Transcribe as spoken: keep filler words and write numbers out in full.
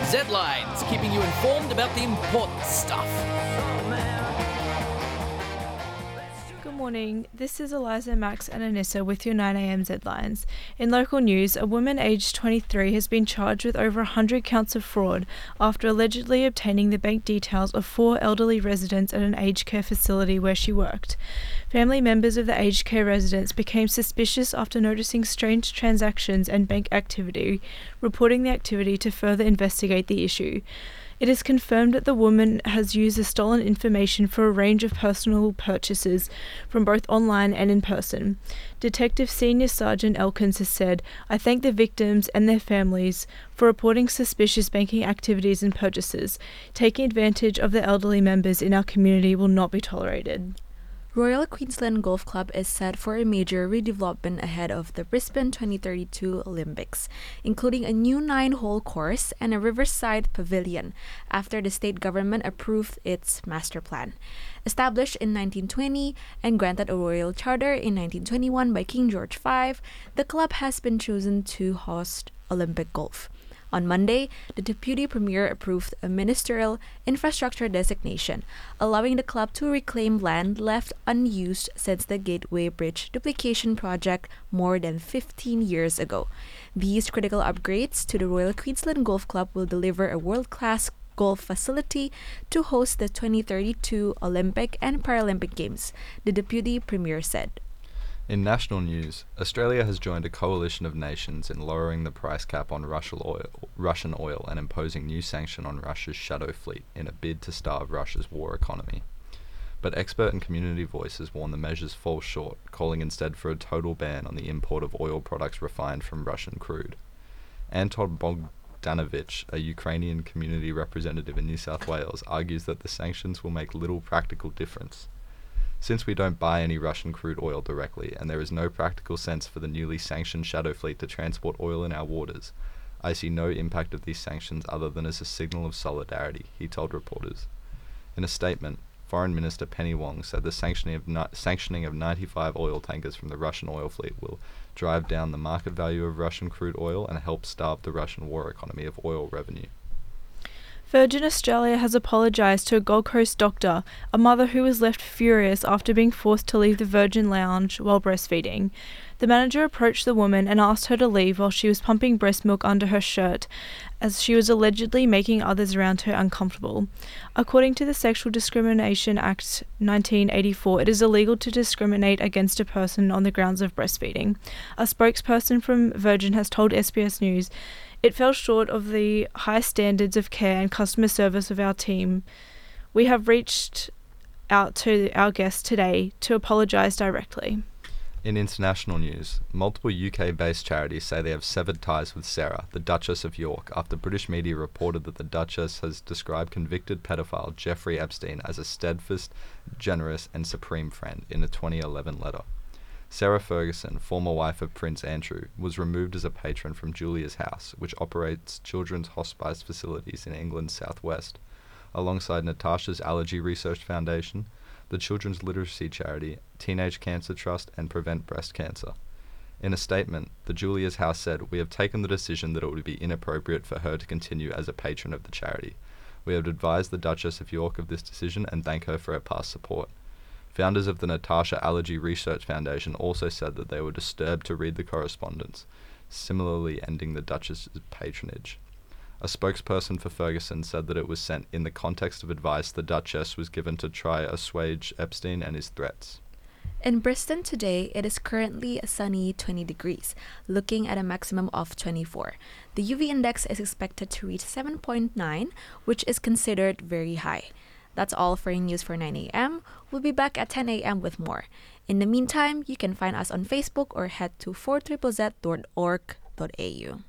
Z-Lines, keeping you informed about the important stuff. Good morning, this is Eliza, Max and Anissa with your nine a.m. Z-Lines. In local news, a woman aged twenty-three has been charged with over one hundred counts of fraud after allegedly obtaining the bank details of four elderly residents at an aged care facility where she worked. Family members of the aged care residents became suspicious after noticing strange transactions and bank activity, reporting the activity to further investigate the issue. It is confirmed that the woman has used the stolen information for a range of personal purchases from both online and in person. Detective Senior Sergeant Elkins has said, "I thank the victims and their families for reporting suspicious banking activities and purchases. Taking advantage of the elderly members in our community will not be tolerated." Royal Queensland Golf Club is set for a major redevelopment ahead of the Brisbane twenty thirty-two Olympics, including a new nine-hole course and a riverside pavilion, after the state government approved its master plan. Established in nineteen twenty and granted a royal charter in nineteen twenty-one by King George the Fifth, the club has been chosen to host Olympic golf. On Monday, the Deputy Premier approved a ministerial infrastructure designation, allowing the club to reclaim land left unused since the Gateway Bridge duplication project more than fifteen years ago. These critical upgrades to the Royal Queensland Golf Club will deliver a world-class golf facility to host the twenty thirty-two Olympic and Paralympic Games, the Deputy Premier said. In national news, Australia has joined a coalition of nations in lowering the price cap on Russian oil, Russian oil and imposing new sanction on Russia's shadow fleet in a bid to starve Russia's war economy. But expert and community voices warn the measures fall short, calling instead for a total ban on the import of oil products refined from Russian crude. Anton Bogdanovich, a Ukrainian community representative in New South Wales, argues that the sanctions will make little practical difference. Since we don't buy any Russian crude oil directly, and there is no practical sense for the newly sanctioned shadow fleet to transport oil in our waters, I see no impact of these sanctions other than as a signal of solidarity, he told reporters. In a statement, Foreign Minister Penny Wong said the sanctioning of, ni- sanctioning of ninety-five oil tankers from the Russian oil fleet will drive down the market value of Russian crude oil and help starve the Russian war economy of oil revenue. Virgin Australia has apologised to a Gold Coast doctor, a mother who was left furious after being forced to leave the Virgin Lounge while breastfeeding. The manager approached the woman and asked her to leave while she was pumping breast milk under her shirt, as she was allegedly making others around her uncomfortable. According to the Sexual Discrimination Act nineteen eighty-four, it is illegal to discriminate against a person on the grounds of breastfeeding. A spokesperson from Virgin has told S B S News, "It fell short of the high standards of care and customer service of our team. We have reached out to our guests today to apologise directly." In international news, multiple U K-based charities say they have severed ties with Sarah, the Duchess of York, after British media reported that the Duchess has described convicted pedophile Jeffrey Epstein as a steadfast, generous and supreme friend in a twenty eleven letter. Sarah Ferguson, former wife of Prince Andrew, was removed as a patron from Julia's House, which operates children's hospice facilities in England's southwest, alongside Natasha's Allergy Research Foundation, the children's literacy charity, Teenage Cancer Trust, and Prevent Breast Cancer. In a statement, the Julia's House said, "We have taken the decision that it would be inappropriate for her to continue as a patron of the charity. We have advised the Duchess of York of this decision and thank her for her past support." Founders of the Natasha Allergy Research Foundation also said that they were disturbed to read the correspondence, similarly ending the Duchess's patronage. A spokesperson for Ferguson said that it was sent in the context of advice the Duchess was given to try assuage Epstein and his threats. In Brisbane today, it is currently a sunny twenty degrees, looking at a maximum of twenty-four. The U V index is expected to reach seven point nine, which is considered very high. That's all for your news for nine a.m. We'll be back at ten a.m. with more. In the meantime, you can find us on Facebook or head to four z z z dot org dot a u.